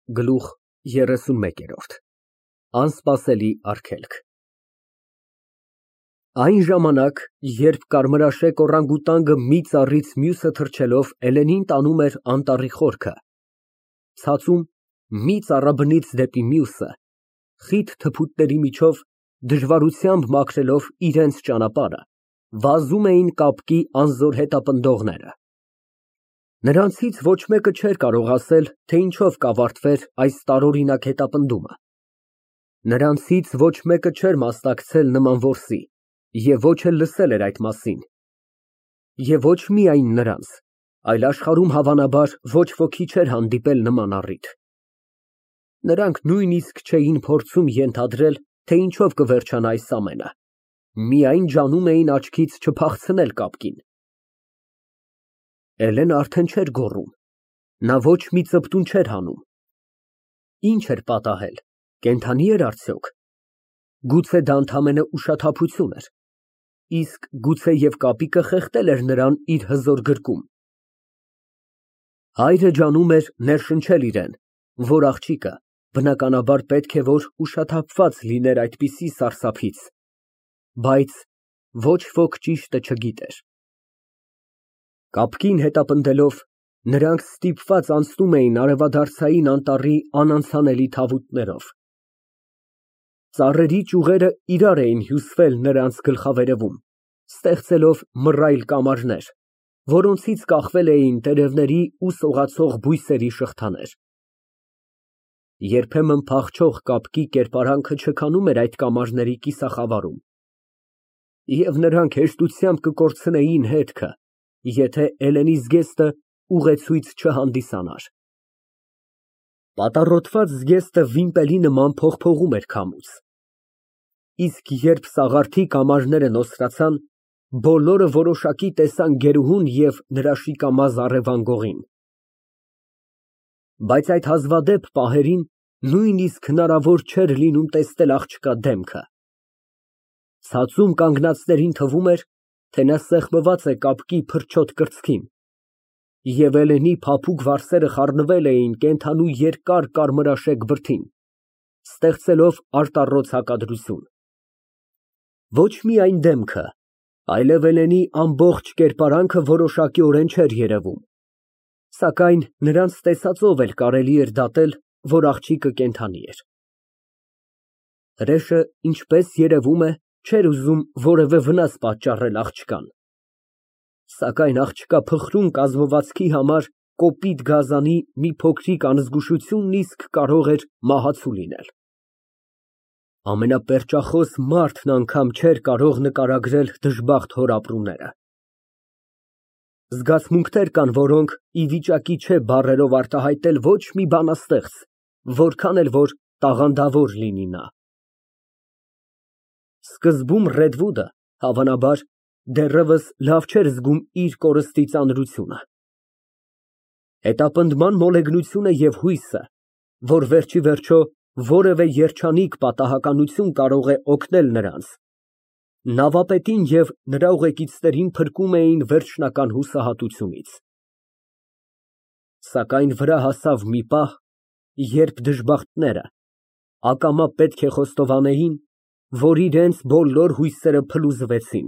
Գլուխ 31 Անսպասելի արգելք Այն ժամանակ, երբ կարմրաշեկ օռանգուտանգը մի ծառից մյուսը թռչելով Էլենին տանում էր անտառի խորքը, ցածում մի ծառաբնից դեպի մյուսը, խիտ թփուտների միջով դժվարությամբ մաքրելով իրենց ճանապարհը, վազում էին կապկի անզոր հետապնդողները։ Նրանցից ոչ մեկը չէր կարող ասել, թե ինչով կավարտվեր այս տարօրինակ հետապնդումը։ Նրանցից ոչ մեկը չէր մասնակցել նման որսի և ոչ էլ լսել էր այդ մասին։ Եվ ոչ միայն նրանց, այլ աշխարհում հավանաբար ոչ ոքի չէր հանդիպել նման առիթ։ Նրանք նույնիսկ չէին փորձում ենթադրել, թե ինչով կվերջանա այս ամենը, միայն ջանում էին աչքից չփախցնել կապկին։ Էլենը արդեն չէր գոռում, նա ոչ մի ծպտուն չէր հանում։ Ինչ էր պատահել, կենդանի էր արդյոք։ Գուցե դա ընդամենը ուշաթափություն էր, իսկ գուցեև կապիկը խեղդել էր նրան իր հզոր գրկում։ Հայրը ջանում էր ներշնչել իրեն, որ աղջիկը, բնականաբար, պետք է որ ուշաթափված լիներ այդպիսի սարսափից, բայց ոչ ոք ճիշտը չգիտեր։ Կապկին հետապնդելով, նրանք ստիպված անցնում էին արևադարձային անտառի անանցանելի թավուտներով։ Ծառերի ճյուղերը իրար էին հյուսվել նրանց գլխավերևում, ստեղծելով մռայլ կամարներ, որոնցից կախվել էին տերևների ու սողացող բույսերի շղթաներ։ Երբեմն փախչող կապկի կերպարանքը չքանում էր այդ կամարների կիսախավարում, և նրանք հեշտությամբ կկորցնեին հետքը, եթե Էլենի զգեստը ուղեցույց չհանդիսանար։ Պատառոտված զգեստը վիմպելի նման փողփողում էր քամուց։ Իսկ երբ սաղարթի կամարները նոսրացան, բոլորը որոշակի տեսան գերուհուն և նրա շիկամազ առևանգողին։ Բայց այդ հազվադեպ պահերին նույնիսկ հնարավոր չէր լինում տեսնել աղջկա դեմքը։ Ցածում կանգնածներին թվում էր, թե նա սեղմված է կապկի փրչոտ կրծքին, և Էլենի փափուկ վարսերը խառնվել էին կենդանու երկար կարմրաշեկ բրդին, ստեղծելով արտառոց հակադրություն։ Ոչ միայն դեմքը, այլև Էլենի ամբողջ կերպարանքը որոշակիորեն չէր երևում, սակայն նրանց տեսածով էլ կարելի էր դատել, որ աղջիկը կենդանի էր։ Հրեշը, ինչպես երևում է, չէր ուզում որևէ վնաս պատճառել աղջկան, սակայն աղջկա փխրուն կազմվածքի համար կոպիտ գազանի մի փոքրիկ անզգուշությունն իսկ կարող էր մահացու լինել։ Ամենապերճախոս մարդն անգամ չէր կարող նկարագրել դժբախտ հոր ապրումները։ Զգացմունքներ կան, որոնք ի վիճակի չէ բառերով արտահայտել ոչ մի բանաստեղծ, որքան էլ որ տաղանդավոր լինի նա։ Սկզբում Ռեդվուդը, հավանաբար, դեռևս լավ չէր զգում իր կորստի ծանրությունը։ Հետապնդման մոլեգնությունը և հույսը, որ վերջիվերջո որևէ երջանիկ պատահականություն կարող է օգնել նրանց, նավապետին և նրա ուղեկիցներին փրկում էին վերջնական հուսահատությունից։ Սակայն վրա հասավ մի պահ, երբ դժբախտները ակամա պետք է խոստովանեին, որ իրենց բոլոր հույսերը փլուզվեցին։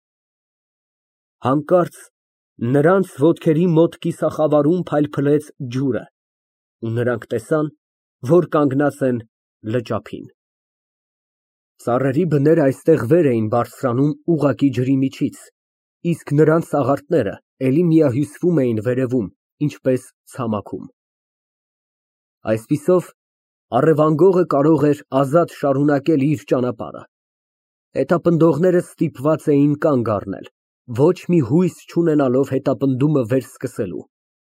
Հանկարծ նրանց ոտքերի մոտ կիսախավարում փայլփլեց ջուրը, ու նրանք տեսան, որ կանգնած են լճափին։ Ծառերի բները այստեղ վեր էին բարձրանում ուղղակի ջրի միջից, իսկ նրանց սաղարթները էլի միահյուսվում էին վերևում, ինչպես ցամաքում։ Այսպիսով, առևանգողը կարող էր ազատ շարունակել իր ճանապարհը։ Հետապնդողները ստիպված էին կանգ առնել, ոչ մի հույս չունենալով հետապնդումը վերսկսելու։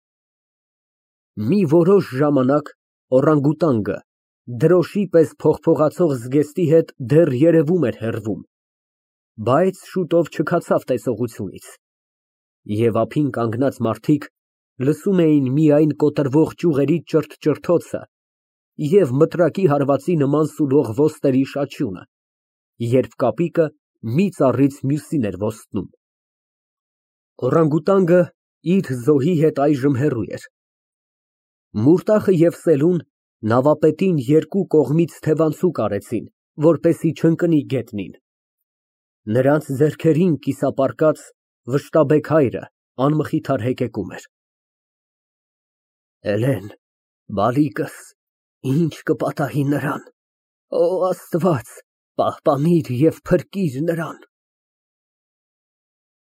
Մի որոշ ժամանակ օռանգուտանգը դրոշի պես փողփողացող զգեստի հետ դեռ երևում էր հեռվում, բայց շուտով չքացավ տեսողությունից, և ափին կանգնած մարդիկ լսում էին միայն կոտրվող ճյուղերի ճրթչրթոցը և մտրակի հարվածի նման սուլող ոսტերի շաչյունը, երբ կապիկը մի ծառից մյուսին էր ոստնում։ Օռանգուտանգը իր զոհի հետ այժմ հեռու էր։ Մուրտախը և սելուն Նավապետին երկու կողմից թևանցուկ արեցին, որպեսզի չընկնի գետնին։ Նրանց ձեռքերին կիսապարկած վշտաբեկ հայրը անմխիթար հեկեկում էր։ Էլեն, բալիկս, ինչ կպատահի նրան, Ո Աստված, պահպանիր և փրկիր նրան։